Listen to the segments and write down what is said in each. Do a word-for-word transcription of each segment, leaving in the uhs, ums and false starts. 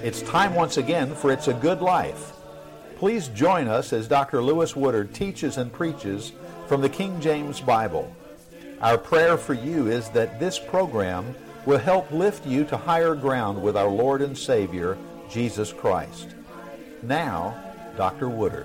It's time once again for It's a Good Life. Please join us as Doctor Lewis Woodard teaches and preaches from the King James Bible. Our prayer for you is that this program will help lift you to higher ground with our Lord and Savior, Jesus Christ. Now, Doctor Woodard.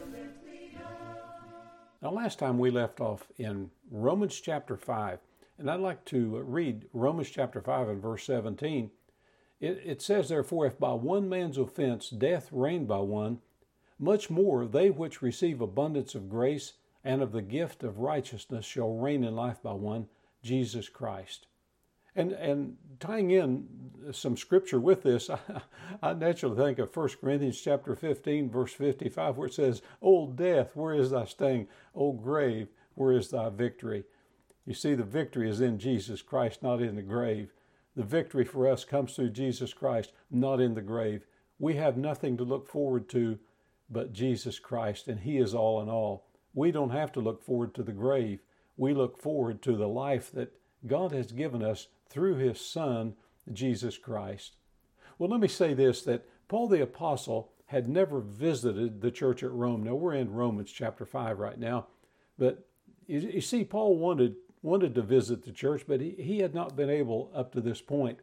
Now, last time we left off in Romans chapter five, and I'd like to read Romans chapter five and verse seventeen. It, it says, "Therefore, if by one man's offense death reigned by one, much more they which receive abundance of grace and of the gift of righteousness shall reign in life by one, Jesus Christ." And and tying in some scripture with this, I, I naturally think of First Corinthians chapter fifteen, verse fifty-five, where it says, "O death, where is thy sting? O grave, where is thy victory?" You see, the victory is in Jesus Christ, not in the grave. The victory for us comes through Jesus Christ, not in the grave. We have nothing to look forward to but Jesus Christ, and He is all in all. We don't have to look forward to the grave. We look forward to the life that God has given us through His Son, Jesus Christ. Well, let me say this, that Paul the Apostle had never visited the church at Rome. Now, we're in Romans chapter five right now, but you, you see, Paul wanted wanted to visit the church, but he, he had not been able up to this point.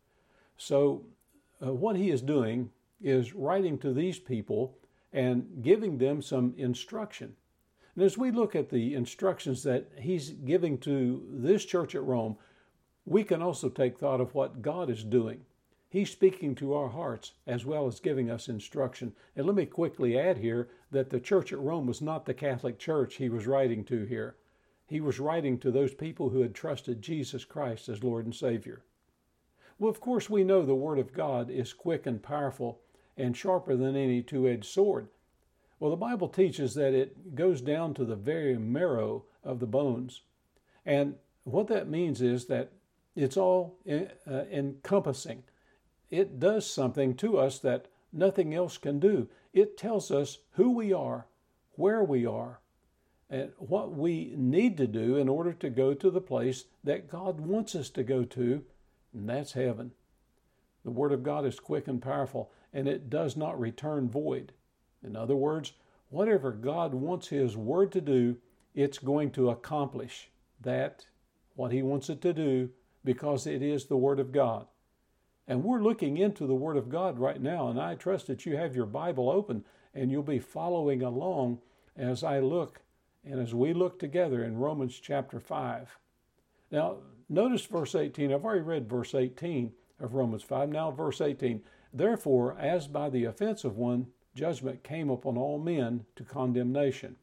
So uh, what he is doing is writing to these people and giving them some instruction. And as we look at the instructions that he's giving to this church at Rome, we can also take thought of what God is doing. He's speaking to our hearts as well as giving us instruction. And let me quickly add here that the church at Rome was not the Catholic Church he was writing to here. He was writing to those people who had trusted Jesus Christ as Lord and Savior. Well, of course, we know the Word of God is quick and powerful and sharper than any two-edged sword. Well, the Bible teaches that it goes down to the very marrow of the bones. And what that means is that it's all uh, encompassing. It does something to us that nothing else can do. It tells us who we are, where we are, and what we need to do in order to go to the place that God wants us to go to, and that's heaven. The Word of God is quick and powerful, and it does not return void. In other words, whatever God wants His Word to do, it's going to accomplish that, what He wants it to do, because it is the Word of God. And we're looking into the Word of God right now, and I trust that you have your Bible open and you'll be following along as I look and as we look together in Romans chapter five. Now, notice verse eighteen. I've already read verse eighteen of Romans five. Now, verse eighteen. "Therefore, as by the offense of one, judgment came upon all men to condemnation."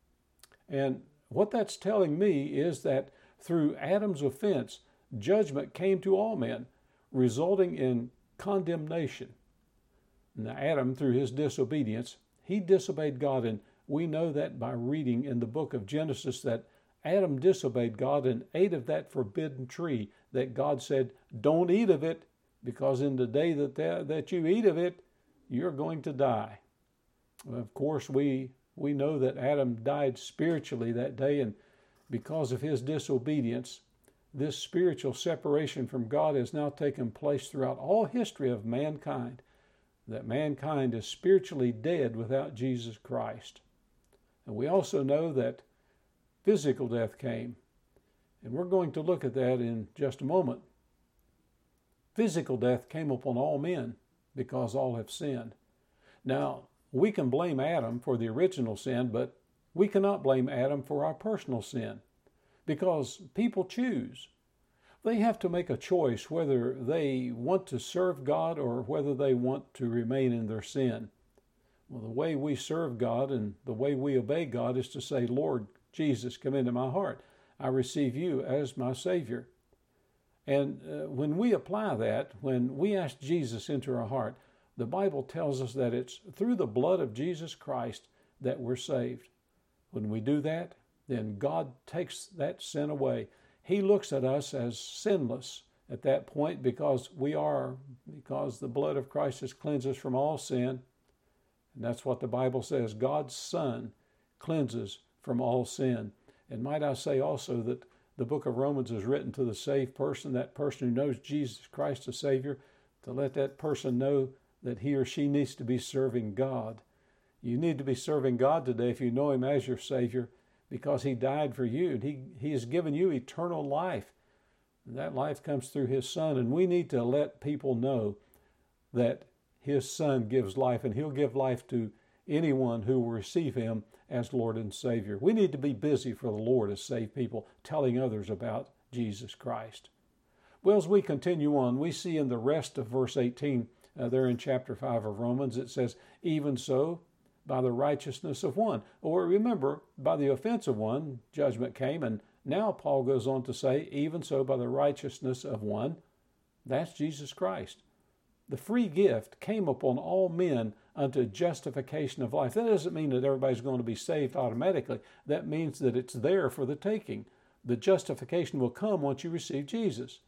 And what that's telling me is that through Adam's offense, judgment came to all men, resulting in condemnation. Now, Adam, through his disobedience, he disobeyed God, and we know that by reading in the book of Genesis that Adam disobeyed God and ate of that forbidden tree that God said, "Don't eat of it, because in the day that, that, that you eat of it, you're going to die." Of course, we, we know that Adam died spiritually that day, and because of his disobedience, this spiritual separation from God has now taken place throughout all history of mankind, that mankind is spiritually dead without Jesus Christ. And we also know that physical death came, and we're going to look at that in just a moment. Physical death came upon all men because all have sinned. Now, we can blame Adam for the original sin, but we cannot blame Adam for our personal sin, because people choose. They have to make a choice whether they want to serve God or whether they want to remain in their sin. Well, the way we serve God and the way we obey God is to say, "Lord Jesus, come into my heart. I receive you as my Savior." And uh, when we apply that, when we ask Jesus into our heart, the Bible tells us that it's through the blood of Jesus Christ that we're saved. When we do that, then God takes that sin away. He looks at us as sinless at that point because we are, because the blood of Christ has cleansed us from all sin. And that's what the Bible says. God's Son cleanses from all sin. And might I say also that the book of Romans is written to the saved person, that person who knows Jesus Christ as Savior, to let that person know that he or she needs to be serving God. You need to be serving God today if you know him as your Savior, because he died for you and he, he has given you eternal life. And that life comes through his Son, and we need to let people know that his Son gives life, and he'll give life to anyone who will receive him as Lord and Savior. We need to be busy for the Lord to save people, telling others about Jesus Christ. Well, as we continue on, we see in the rest of verse eighteen, uh, there in chapter five of Romans, it says, even so, by the righteousness of one. Or remember, by the offense of one, judgment came, and now Paul goes on to say, even so, by the righteousness of one, that's Jesus Christ. The free gift came upon all men unto justification of life. That doesn't mean that everybody's going to be saved automatically. That means that it's there for the taking. The justification will come once you receive Jesus.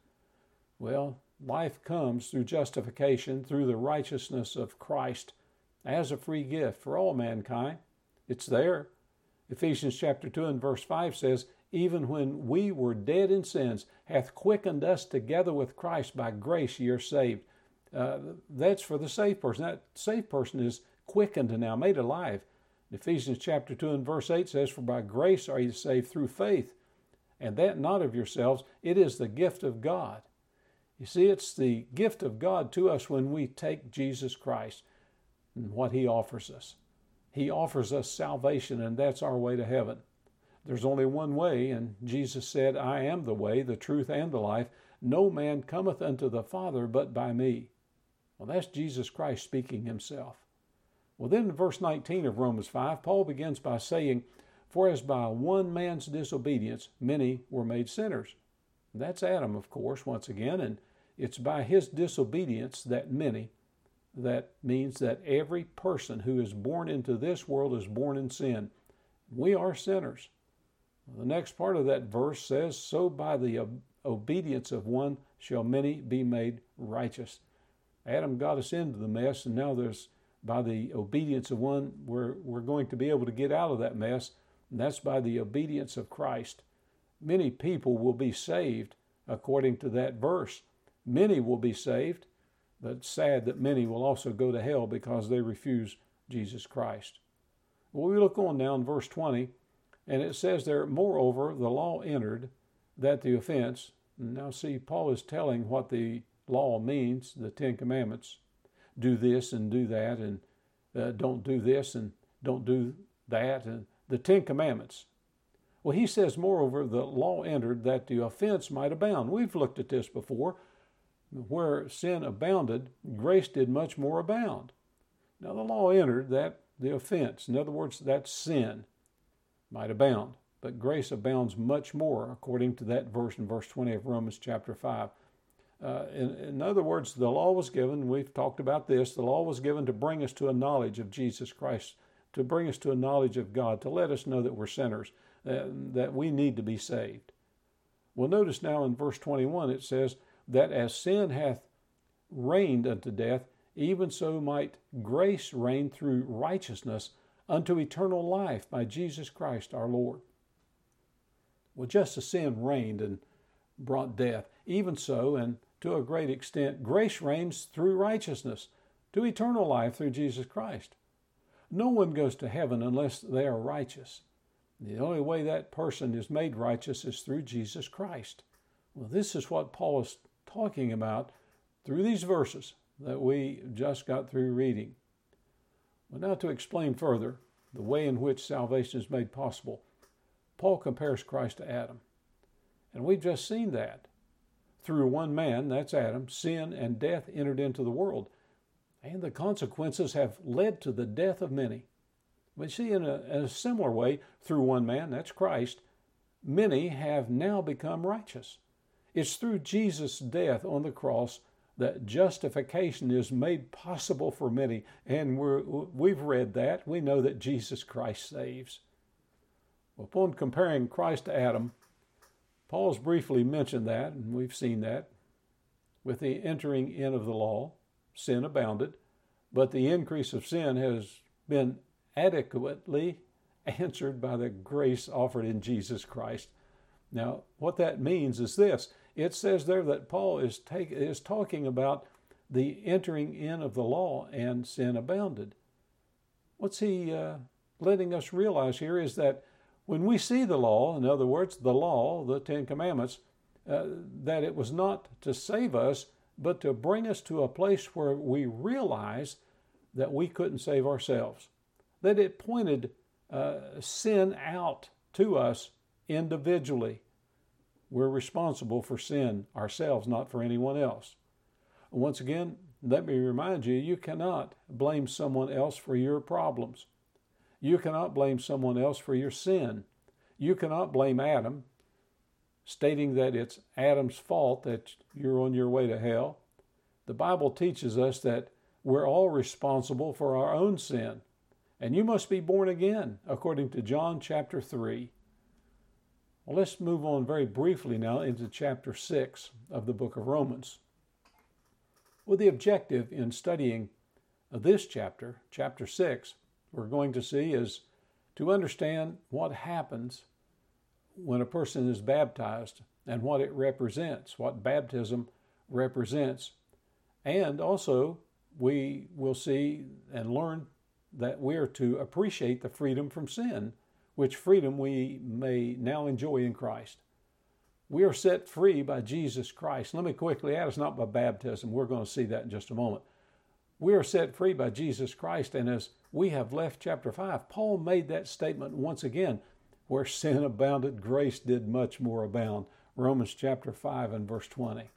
Well, life comes through justification, through the righteousness of Christ, as a free gift for all mankind. It's there. Ephesians chapter two and verse five says, even when we were dead in sins, hath quickened us together with Christ. By grace ye are saved. Uh, that's for the saved person. That saved person is quickened and now made alive. Ephesians chapter two and verse eight says, for by grace are ye saved through faith, and that not of yourselves, it is the gift of God. You see, it's the gift of God to us when we take Jesus Christ and what he offers us. He offers us salvation, and that's our way to heaven. There's only one way, and Jesus said, I am the way, the truth, and the life. No man cometh unto the Father but by me. Well, that's Jesus Christ speaking himself. Well, then in verse nineteen of Romans five, Paul begins by saying, for as by one man's disobedience many were made sinners. That's Adam, of course, once again, and it's by his disobedience that many, that means that every person who is born into this world is born in sin. We are sinners. The next part of that verse says, so by the obedience of one shall many be made righteous. Adam got us into the mess, and now there's, by the obedience of one, we're, we're going to be able to get out of that mess, and that's by the obedience of Christ. Many people will be saved according to that verse. Many will be saved, but it's sad that many will also go to hell because they refuse Jesus Christ. Well, we look on now in verse twenty, and it says there, moreover, the law entered, that the offense, now see, Paul is telling what the law means, the Ten Commandments. Do this and do that, and uh, don't do this and don't do that, and the Ten Commandments. Well, he says, moreover, the law entered that the offense might abound. We've looked at this before. Where sin abounded, grace did much more abound. Now, the law entered that the offense, in other words, that sin, might abound. But grace abounds much more, according to that verse in verse twenty of Romans chapter five. Uh, in, in other words, the law was given, we've talked about this, the law was given to bring us to a knowledge of Jesus Christ, to bring us to a knowledge of God, to let us know that we're sinners, uh, that we need to be saved. Well, notice now in verse twenty-one it says, that as sin hath reigned unto death, even so might grace reign through righteousness unto eternal life by Jesus Christ our Lord. Well, just as sin reigned and brought death, even so, and to a great extent, grace reigns through righteousness to eternal life through Jesus Christ. No one goes to heaven unless they are righteous. The only way that person is made righteous is through Jesus Christ. Well, this is what Paul is talking about through these verses that we just got through reading. Well, now to explain further the way in which salvation is made possible, Paul compares Christ to Adam. And we've just seen that. Through one man, that's Adam, sin and death entered into the world. And the consequences have led to the death of many. We see in a, in a similar way, through one man, that's Christ, many have now become righteous. It's through Jesus' death on the cross that justification is made possible for many. And we're, we've read that. We know that Jesus Christ saves. Upon comparing Christ to Adam, Paul's briefly mentioned that, and we've seen that. With the entering in of the law, sin abounded, but the increase of sin has been adequately answered by the grace offered in Jesus Christ. Now, what that means is this. It says there that Paul is, take, is talking about the entering in of the law, and sin abounded. What's he uh, letting us realize here is that when we see the law, in other words, the law, the Ten Commandments, uh, that it was not to save us, but to bring us to a place where we realize that we couldn't save ourselves, that it pointed uh, sin out to us individually. We're responsible for sin ourselves, not for anyone else. Once again, let me remind you, you cannot blame someone else for your problems. You cannot blame someone else for your sin. You cannot blame Adam, stating that it's Adam's fault that you're on your way to hell. The Bible teaches us that we're all responsible for our own sin, and you must be born again, according to John chapter three. Well, let's move on very briefly now into chapter six of the book of Romans. Well, the objective in studying this chapter, chapter six, we're going to see is to understand what happens when a person is baptized and what it represents, what baptism represents. And also, we will see and learn that we are to appreciate the freedom from sin, which freedom we may now enjoy in Christ. We are set free by Jesus Christ. Let me quickly add, it's not by baptism. We're going to see that in just a moment. We are set free by Jesus Christ, and as we have left chapter five, Paul made that statement once again, where sin abounded, grace did much more abound. Romans chapter five and verse twenty.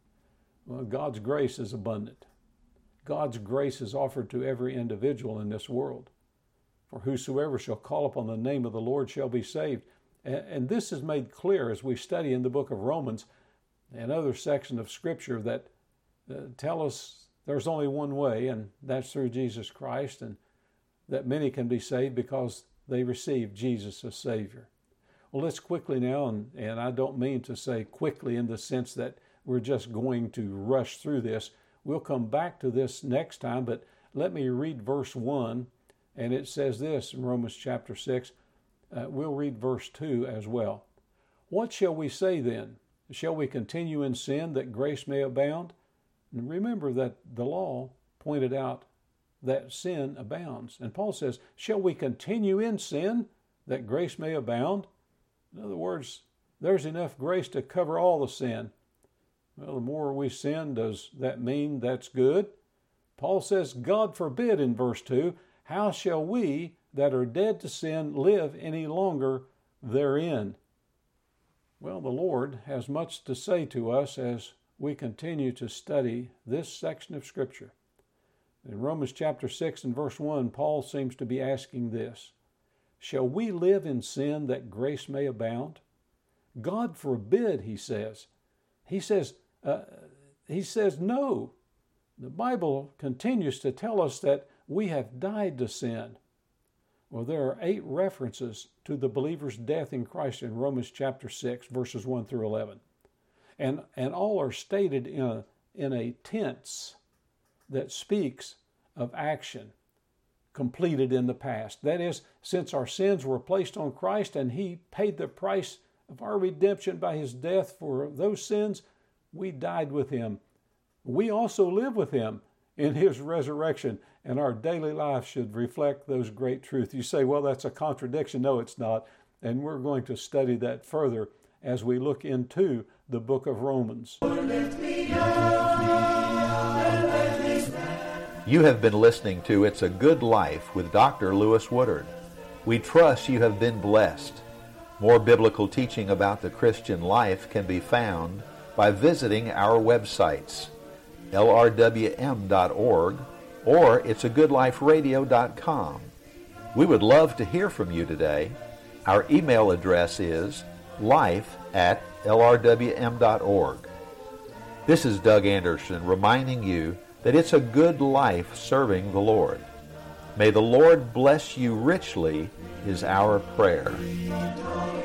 Well, God's grace is abundant. God's grace is offered to every individual in this world. For whosoever shall call upon the name of the Lord shall be saved. And this is made clear as we study in the book of Romans and other sections of Scripture that uh, tell us there's only one way, and that's through Jesus Christ, and that many can be saved because they receive Jesus as Savior. Well, let's quickly now, and, and I don't mean to say quickly in the sense that we're just going to rush through this. We'll come back to this next time, but let me read verse one, and it says this in Romans chapter six. Uh, we'll read verse two as well. What shall we say then? Shall we continue in sin that grace may abound? And remember that the law pointed out that sin abounds. And Paul says, shall we continue in sin that grace may abound? In other words, there's enough grace to cover all the sin. Well, the more we sin, does that mean that's good? Paul says, God forbid in verse two, how shall we that are dead to sin live any longer therein? Well, the Lord has much to say to us as we continue to study this section of Scripture. In Romans chapter six and verse one, Paul seems to be asking this: shall we live in sin that grace may abound? God forbid, he says. He says, uh, he says no. The Bible continues to tell us that we have died to sin. Well, there are eight references to the believer's death in Christ in Romans chapter six, verses one through eleven. And, and all are stated in a, in a tense that speaks of action completed in the past. That is, since our sins were placed on Christ and He paid the price of our redemption by His death for those sins, we died with Him. We also live with Him in His resurrection, and our daily life should reflect those great truths. You say, well, that's a contradiction. No, it's not. And we're going to study that further as we look into the book of Romans. You have been listening to It's a Good Life with Doctor Lewis Woodard. We trust you have been blessed. More biblical teaching about the Christian life can be found by visiting our websites, L R W M dot org or it's a good life radio dot com. We would love to hear from you today. Our email address is life at L R W M dot org. This is Doug Anderson reminding you that it's a good life serving the Lord. May the Lord bless you richly is our prayer.